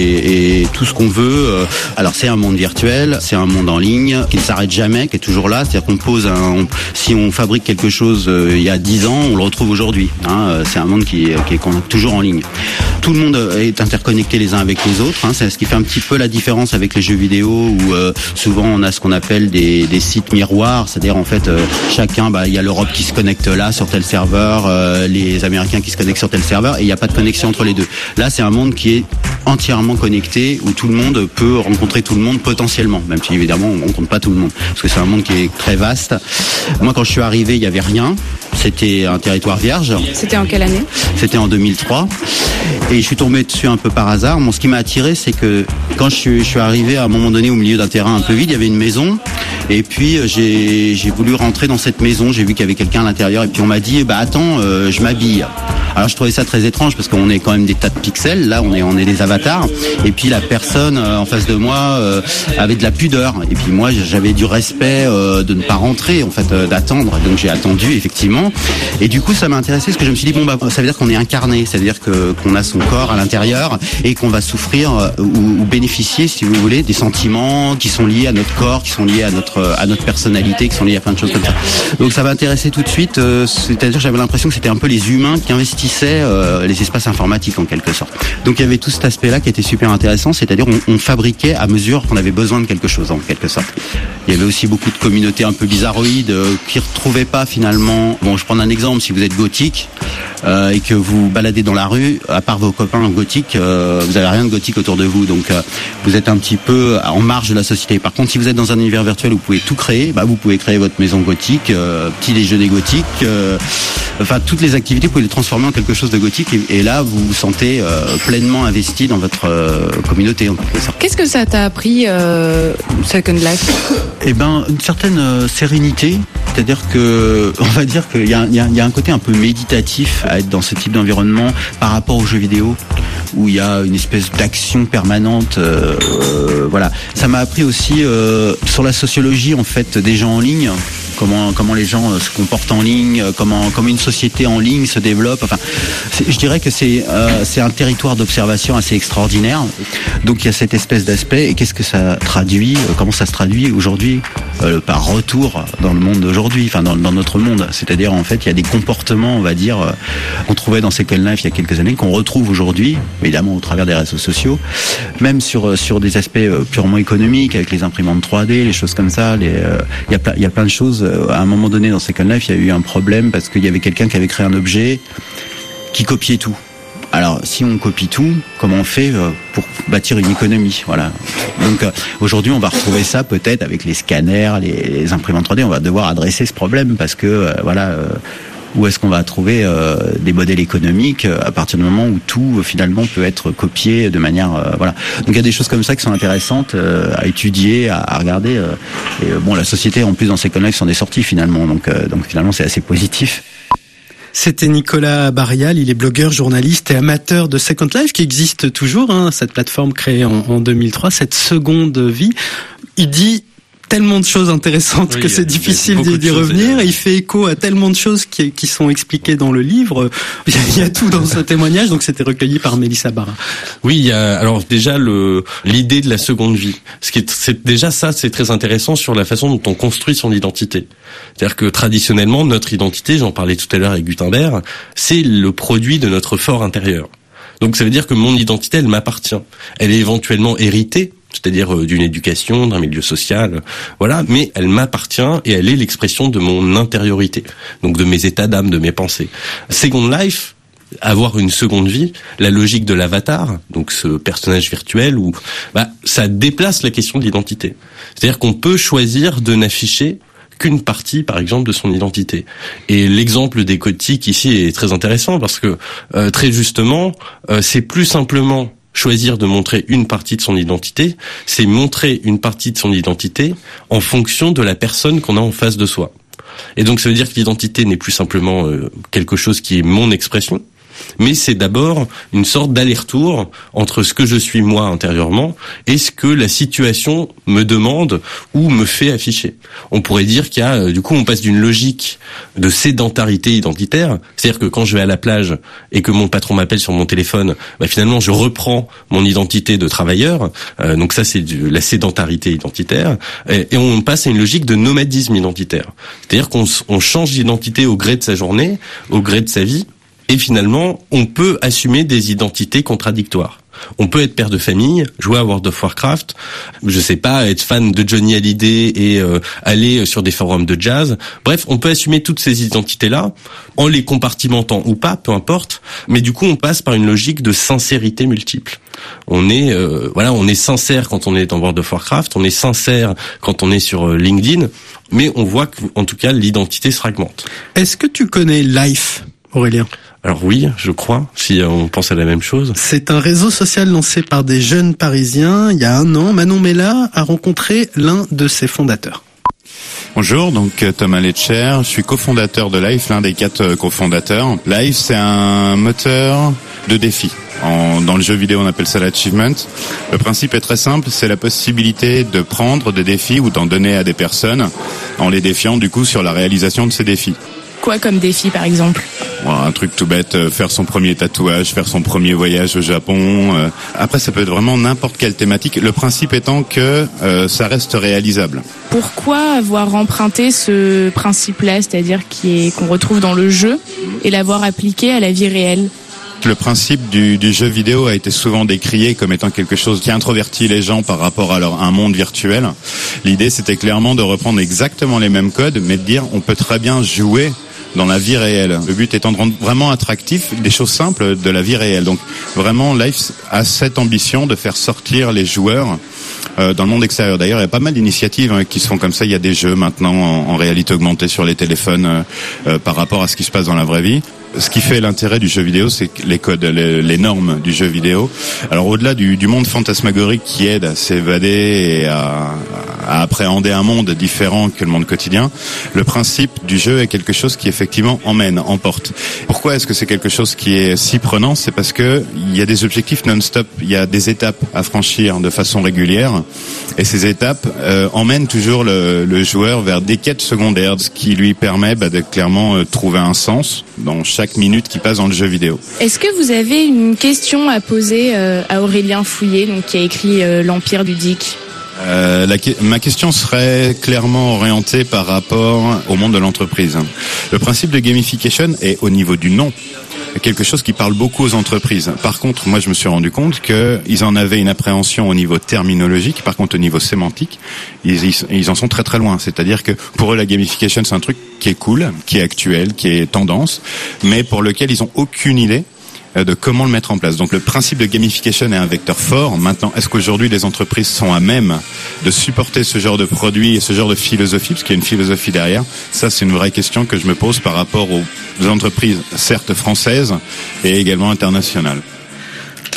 et tout ce qu'on veut. Alors c'est un monde virtuel, c'est un monde en ligne qui ne s'arrête jamais, qui est toujours là. C'est-à-dire qu'on pose si on fabrique quelque chose il y a 10 ans, on le retrouve aujourd'hui. C'est un monde qui est toujours en ligne. Tout le monde est interconnecté les uns avec les autres. C'est ce qui fait un petit peu la différence avec les jeux vidéo où souvent on a ce qu'on appelle des sites miroirs, c'est-à-dire en fait chacun, il y a l'Europe qui se connecte là sur tel serveur, les Américains qui se connectent sur tel serveur et il n'y a pas de connexion entre les deux. Là c'est un monde qui est entièrement connecté où tout le monde peut rencontrer tout le monde potentiellement, même si évidemment on rencontre pas tout le monde parce que c'est un monde qui est très vaste. Moi quand je suis arrivé il y avait rien, c'était un territoire vierge. C'était en quelle année? C'était en 2003 et je suis tombé dessus un peu par hasard. Ce qui m'a attiré c'est que quand je suis arrivé à un moment donné au milieu d'un terrain un peu vide, il y avait une maison et puis j'ai voulu rentrer dans cette maison, j'ai vu qu'il y avait quelqu'un à l'intérieur et puis on m'a dit attends, je m'habille. Alors je trouvais ça très étrange parce qu'on est quand même des tas de pixels, là on est des avatars et puis la personne en face de moi avait de la pudeur et puis moi j'avais du respect de ne pas rentrer en fait, d'attendre, donc j'ai attendu effectivement et du coup ça m'a intéressé parce que je me suis dit ça veut dire qu'on est incarné, ça veut dire qu'on a son corps à l'intérieur et qu'on va souffrir ou bénéficier si vous voulez des sentiments qui sont liés à notre corps, qui sont liés à notre personnalité, qui sont liés à plein de choses comme ça. Donc ça m'a intéressé tout de suite, c'est-à-dire j'avais l'impression que c'était un peu les humains qui investissaient les espaces informatiques en quelque sorte. Donc il y avait tout cet aspect-là qui était super intéressant, c'est-à-dire on fabriquait à mesure qu'on avait besoin de quelque chose en quelque sorte. Il y avait aussi beaucoup de communautés un peu bizarroïdes qui retrouvaient pas finalement. Bon, je prends un exemple, si vous êtes gothique et que vous baladez dans la rue, à part vos copains gothiques, vous avez rien de gothique autour de vous, donc vous êtes un petit peu en marge de la société. Par contre, si vous êtes dans un univers virtuel où vous pouvez tout créer, vous pouvez créer votre maison gothique, petit déjeuner gothique, enfin toutes les activités, vous pouvez les transformer en quelque chose de gothique et là vous vous sentez pleinement investi dans votre communauté en quelque sorte. Qu'est-ce que ça t'a appris Second Life? Une certaine sérénité, c'est-à-dire que on va dire qu'il y a un côté un peu méditatif à être dans ce type d'environnement par rapport aux jeux vidéo où il y a une espèce d'action permanente. Voilà, ça m'a appris aussi sur la sociologie en fait des gens en ligne. Comment les gens se comportent en ligne, comment une société en ligne se développe. Enfin, je dirais que c'est un territoire d'observation assez extraordinaire. Donc il y a cette espèce d'aspect. Et qu'est-ce que ça traduit? Comment ça se traduit aujourd'hui par retour dans le monde d'aujourd'hui, enfin dans notre monde. C'est-à-dire en fait il y a des comportements, on va dire, qu'on trouvait dans Second Life il y a quelques années, qu'on retrouve aujourd'hui, évidemment au travers des réseaux sociaux, même sur des aspects purement économiques, avec les imprimantes 3D, les choses comme ça. Il y a plein de choses. À un moment donné dans Second Life, il y a eu un problème parce qu'il y avait quelqu'un qui avait créé un objet qui copiait tout. Alors, si on copie tout, comment on fait pour bâtir une économie? Voilà. Donc, aujourd'hui, on va retrouver ça peut-être avec les scanners, les imprimantes 3D. On va devoir adresser ce problème parce que, où est-ce qu'on va trouver des modèles économiques à partir du moment où tout finalement peut être copié de manière voilà. Donc il y a des choses comme ça qui sont intéressantes à étudier, à regarder. Et la société en plus dans Second Life s'en est sortie finalement. Donc finalement c'est assez positif. C'était Nicolas Barial, il est blogueur, journaliste et amateur de Second Life qui existe toujours, cette plateforme créée en 2003, cette seconde vie. Il dit tellement de choses intéressantes que c'est difficile d'y revenir. Il fait écho à tellement de choses qui sont expliquées dans le livre. Il y a tout dans ce témoignage, donc c'était recueilli par Mélissa Barra. Oui, il y a alors déjà l'idée de la seconde vie. C'est déjà ça, c'est très intéressant sur la façon dont on construit son identité. C'est-à-dire que traditionnellement, notre identité, j'en parlais tout à l'heure avec Gutenberg, c'est le produit de notre fort intérieur. Donc ça veut dire que mon identité, elle m'appartient. Elle est éventuellement héritée, c'est-à-dire d'une éducation, d'un milieu social, voilà, mais elle m'appartient et elle est l'expression de mon intériorité, donc de mes états d'âme, de mes pensées. Second Life, avoir une seconde vie, la logique de l'avatar, donc ce personnage virtuel, où ça déplace la question de l'identité. C'est-à-dire qu'on peut choisir de n'afficher qu'une partie, par exemple, de son identité. Et l'exemple des gothiques ici est très intéressant parce que, très justement, c'est plus simplement choisir de montrer une partie de son identité, c'est montrer une partie de son identité en fonction de la personne qu'on a en face de soi. Et donc ça veut dire que l'identité n'est plus simplement quelque chose qui est mon expression, mais c'est d'abord une sorte d'aller-retour entre ce que je suis moi intérieurement et ce que la situation me demande ou me fait afficher. On pourrait dire qu'il y a, du coup, on passe d'une logique de sédentarité identitaire, c'est-à-dire que quand je vais à la plage et que mon patron m'appelle sur mon téléphone, finalement je reprends mon identité de travailleur, donc ça c'est la sédentarité identitaire, et on passe à une logique de nomadisme identitaire, c'est-à-dire qu'on change d'identité au gré de sa journée, au gré de sa vie. Et finalement, on peut assumer des identités contradictoires. On peut être père de famille, jouer à World of Warcraft, je sais pas, être fan de Johnny Hallyday et aller sur des forums de jazz. Bref, on peut assumer toutes ces identités-là en les compartimentant ou pas, peu importe. Mais du coup, on passe par une logique de sincérité multiple. On est on est sincère quand on est dans World of Warcraft, on est sincère quand on est sur LinkedIn, mais on voit qu'en tout cas l'identité se fragmente. Est-ce que tu connais Life, Aurélien ? Alors oui, je crois, si on pense à la même chose. C'est un réseau social lancé par des jeunes Parisiens. Il y a 1 an, Manon Mella a rencontré l'un de ses fondateurs. Bonjour, donc Thomas Letcher, je suis cofondateur de Life, l'un des 4 cofondateurs. Life, c'est un moteur de défi. Dans le jeu vidéo, on appelle ça l'achievement. Le principe est très simple, c'est la possibilité de prendre des défis ou d'en donner à des personnes en les défiant du coup sur la réalisation de ces défis. Quoi comme défi, par exemple ? Un truc tout bête, faire son premier tatouage, faire son premier voyage au Japon. Après, ça peut être vraiment n'importe quelle thématique. Le principe étant que ça reste réalisable. Pourquoi avoir emprunté ce principe-là, c'est-à-dire qu'on retrouve dans le jeu, et l'avoir appliqué à la vie réelle ? Le principe du jeu vidéo a été souvent décrié comme étant quelque chose qui introvertit les gens par rapport à un monde virtuel. L'idée, c'était clairement de reprendre exactement les mêmes codes, mais de dire on peut très bien jouer dans la vie réelle. Le but étant de rendre vraiment attractif des choses simples de la vie réelle. Donc vraiment, Life a cette ambition de faire sortir les joueurs dans le monde extérieur. D'ailleurs, il y a pas mal d'initiatives qui se font comme ça. Il y a des jeux maintenant en réalité augmentée sur les téléphones par rapport à ce qui se passe dans la vraie vie. Ce qui fait l'intérêt du jeu vidéo, c'est les codes, les normes du jeu vidéo. Alors au-delà du monde fantasmagorique qui aide à s'évader et à appréhender un monde différent que le monde quotidien, le principe du jeu est quelque chose qui effectivement emporte. Pourquoi est-ce que c'est quelque chose qui est si prenant ? C'est parce que il y a des objectifs non-stop, il y a des étapes à franchir de façon régulière, et ces étapes emmènent toujours le joueur vers des quêtes secondaires, ce qui lui permet de clairement trouver un sens dans chaque minute qui passe dans le jeu vidéo. Est-ce que vous avez une question à poser à Aurélien Fouillé, donc qui a écrit L'Empire du Dick ? Ma question serait clairement orientée par rapport au monde de l'entreprise. Le principe de gamification est au niveau du nom quelque chose qui parle beaucoup aux entreprises. Par contre, moi je me suis rendu compte qu'ils en avaient une appréhension au niveau terminologique, par contre au niveau sémantique, ils en sont très très loin. C'est-à-dire que pour eux la gamification c'est un truc qui est cool, qui est actuel, qui est tendance, mais pour lequel ils ont aucune idée de comment le mettre en place. Donc le principe de gamification est un vecteur fort. Maintenant, est-ce qu'aujourd'hui les entreprises sont à même de supporter ce genre de produit et ce genre de philosophie, parce qu'il y a une philosophie derrière? Ça, c'est une vraie question que je me pose par rapport aux entreprises, certes françaises, et également internationales.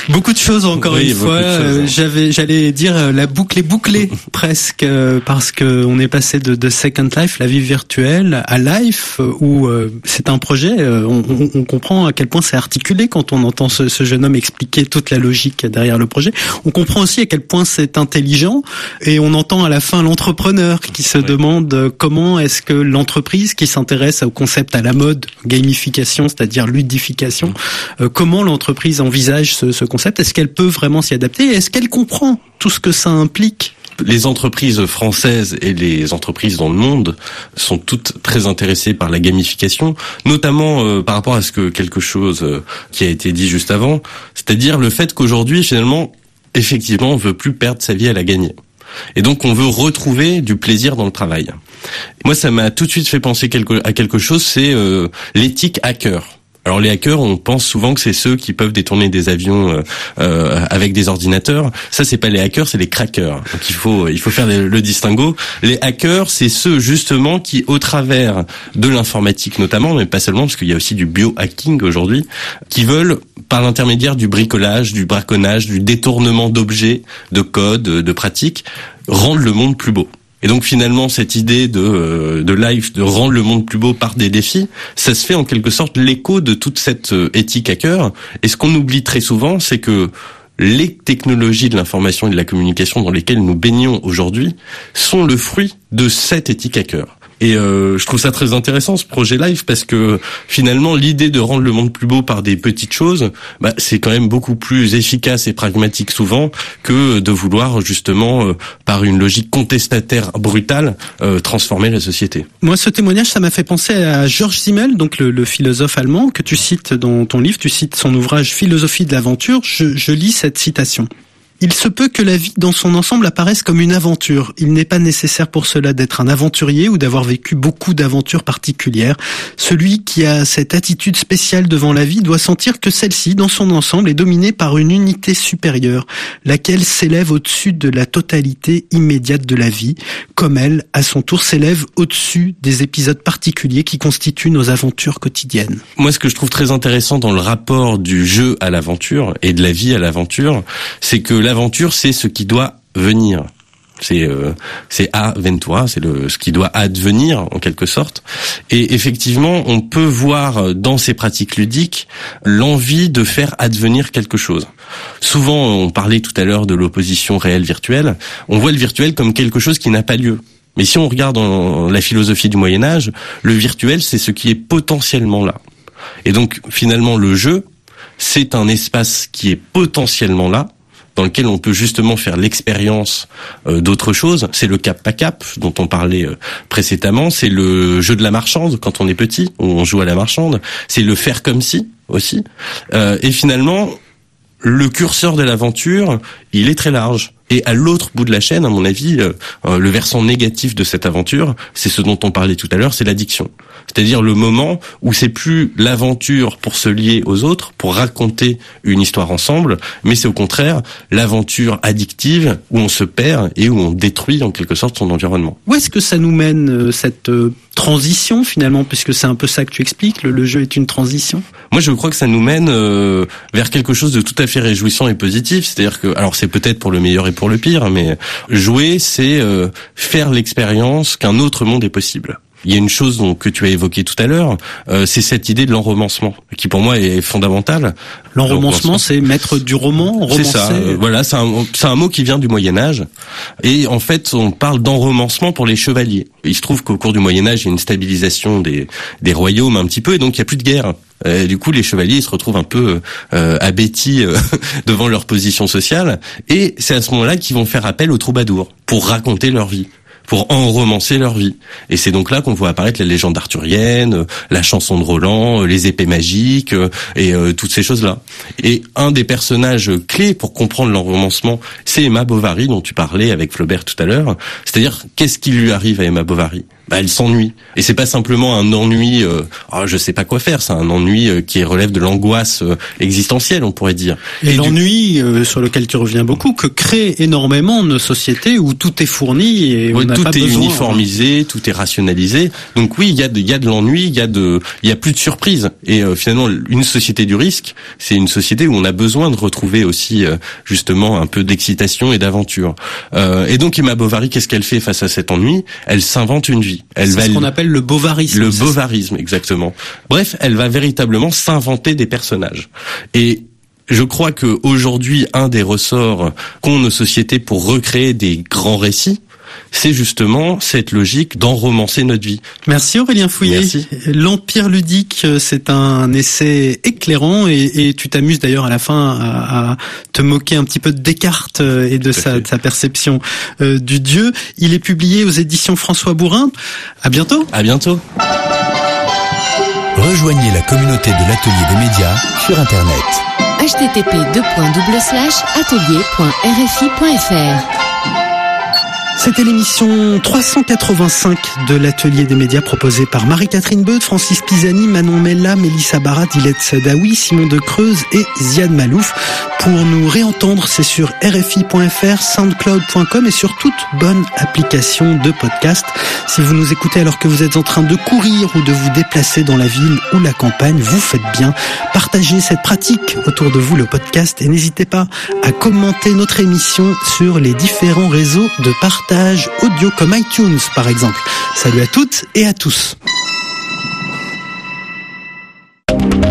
Beaucoup de choses encore une fois. J'allais dire la boucle est bouclée presque parce que on est passé de Second Life, la vie virtuelle, à Life où c'est un projet. On comprend à quel point c'est articulé quand on entend ce jeune homme expliquer toute la logique derrière le projet. On comprend aussi à quel point c'est intelligent et on entend à la fin l'entrepreneur qui se demande comment est-ce que l'entreprise qui s'intéresse au concept à la mode, gamification, c'est-à-dire ludification, comment l'entreprise envisage ce concept. Est-ce qu'elle peut vraiment s'y adapter? Est-ce qu'elle comprend tout ce que ça implique? Les entreprises françaises et les entreprises dans le monde sont toutes très intéressées par la gamification, notamment par rapport à quelque chose qui a été dit juste avant, c'est-à-dire le fait qu'aujourd'hui, finalement, effectivement, on veut plus perdre sa vie à la gagner. Et donc, on veut retrouver du plaisir dans le travail. Moi, ça m'a tout de suite fait penser à quelque chose, c'est l'éthique hacker. Alors les hackers, on pense souvent que c'est ceux qui peuvent détourner des avions avec des ordinateurs. Ça, c'est pas les hackers, c'est les crackers. Donc il faut faire le distinguo. Les hackers, c'est ceux justement qui, au travers de l'informatique notamment, mais pas seulement, parce qu'il y a aussi du biohacking aujourd'hui, qui veulent, par l'intermédiaire du bricolage, du braconnage, du détournement d'objets, de codes, de pratiques, rendre le monde plus beau. Et donc finalement cette idée de Life, de rendre le monde plus beau par des défis, ça se fait en quelque sorte l'écho de toute cette éthique hacker. Et ce qu'on oublie très souvent, c'est que les technologies de l'information et de la communication dans lesquelles nous baignons aujourd'hui sont le fruit de cette éthique hacker. Et je trouve ça très intéressant ce projet Life parce que finalement l'idée de rendre le monde plus beau par des petites choses, c'est quand même beaucoup plus efficace et pragmatique souvent que de vouloir justement par une logique contestataire brutale transformer la société. Moi, ce témoignage, ça m'a fait penser à Georges Simmel, donc le philosophe allemand que tu cites dans ton livre. Tu cites son ouvrage Philosophie de l'aventure. Je lis cette citation. Il se peut que la vie dans son ensemble apparaisse comme une aventure. Il n'est pas nécessaire pour cela d'être un aventurier ou d'avoir vécu beaucoup d'aventures particulières. Celui qui a cette attitude spéciale devant la vie doit sentir que celle-ci, dans son ensemble, est dominée par une unité supérieure, laquelle s'élève au-dessus de la totalité immédiate de la vie, comme elle, à son tour, s'élève au-dessus des épisodes particuliers qui constituent nos aventures quotidiennes. Moi, ce que je trouve très intéressant dans le rapport du jeu à l'aventure et de la vie à l'aventure, c'est que l'aventure, c'est ce qui doit venir. C'est aventura, c'est ce qui doit advenir en quelque sorte. Et effectivement, on peut voir dans ces pratiques ludiques l'envie de faire advenir quelque chose. Souvent, on parlait tout à l'heure de l'opposition réelle-virtuelle. On voit le virtuel comme quelque chose qui n'a pas lieu. Mais si on regarde dans la philosophie du Moyen-Âge, le virtuel, c'est ce qui est potentiellement là. Et donc, finalement, le jeu, c'est un espace qui est potentiellement là, dans lequel on peut justement faire l'expérience d'autre chose. C'est le cap à cap dont on parlait précédemment. C'est le jeu de la marchande quand on est petit, où on joue à la marchande. C'est le faire comme si aussi. Et finalement, le curseur de l'aventure, il est très large. Et à l'autre bout de la chaîne, à mon avis, le versant négatif de cette aventure, c'est ce dont on parlait tout à l'heure, c'est l'addiction. C'est-à-dire le moment où c'est plus l'aventure pour se lier aux autres, pour raconter une histoire ensemble, mais c'est au contraire l'aventure addictive où on se perd et où on détruit en quelque sorte son environnement. Où est-ce que ça nous mène cette transition finalement, puisque c'est un peu ça que tu expliques, le jeu est une transition? Moi je crois que ça nous mène vers quelque chose de tout à fait réjouissant et positif, c'est-à-dire que, alors c'est peut-être pour le meilleur et pour le pire, mais jouer c'est faire l'expérience qu'un autre monde est possible. Il y a une chose que tu as évoquée tout à l'heure, c'est cette idée de l'enromancement, qui pour moi est fondamentale. L'enromancement, c'est mettre du roman, romancer. C'est ça, voilà, c'est un mot qui vient du Moyen-Âge. Et en fait, on parle d'enromancement pour les chevaliers. Il se trouve qu'au cours du Moyen-Âge, il y a une stabilisation des royaumes un petit peu, et donc il n'y a plus de guerre. Du coup, les chevaliers ils se retrouvent un peu abétis devant leur position sociale. Et c'est à ce moment-là qu'ils vont faire appel aux troubadours pour raconter leur vie, pour enromancer leur vie. Et c'est donc là qu'on voit apparaître la légende arthurienne, la chanson de Roland, les épées magiques et toutes ces choses-là. Et un des personnages clés pour comprendre l'enromancement, c'est Emma Bovary dont tu parlais avec Flaubert tout à l'heure. C'est-à-dire, qu'est-ce qui lui arrive à Emma Bovary ? elle s'ennuie. Et c'est pas simplement un ennui, je sais pas quoi faire, c'est un ennui qui relève de l'angoisse existentielle, on pourrait dire. Et l'ennui sur lequel tu reviens beaucoup, que crée énormément nos sociétés où tout est fourni et on n'a pas besoin. Tout est uniformisé, tout est rationalisé. Donc oui, il y a de l'ennui, il y a plus de surprise. Et finalement, une société du risque, c'est une société où on a besoin de retrouver aussi justement un peu d'excitation et d'aventure. Et donc Emma Bovary, qu'est-ce qu'elle fait face à cet ennui? Elle s'invente une vie. C'est ce qu'on appelle le bovarisme. Le bovarisme, exactement. Bref, elle va véritablement s'inventer des personnages. Et je crois que aujourd'hui, un des ressorts qu'ont nos sociétés pour recréer des grands récits, c'est justement cette logique d'enromancer notre vie. Merci Aurélien Fouillet. Merci. L'Empire ludique, c'est un essai éclairant et tu t'amuses d'ailleurs à la fin à te moquer un petit peu de Descartes et de sa perception du Dieu. Il est publié aux éditions François Bourin. À bientôt. À bientôt. Rejoignez la communauté de l'Atelier des médias sur Internet. http://atelier.rfi.fr. C'était l'émission 385 de l'Atelier des médias proposée par Marie-Catherine Beuth, Francis Pisani, Manon Mella, Mélissa Barat, Dilette Sadaoui, Simon de Creuse et Ziad Malouf. Pour nous réentendre, c'est sur rfi.fr, soundcloud.com et sur toute bonne application de podcast. Si vous nous écoutez alors que vous êtes en train de courir ou de vous déplacer dans la ville ou la campagne, vous faites bien. Partagez cette pratique autour de vous, le podcast, et n'hésitez pas à commenter notre émission sur les différents réseaux de partage audio comme iTunes par exemple. Salut à toutes et à tous.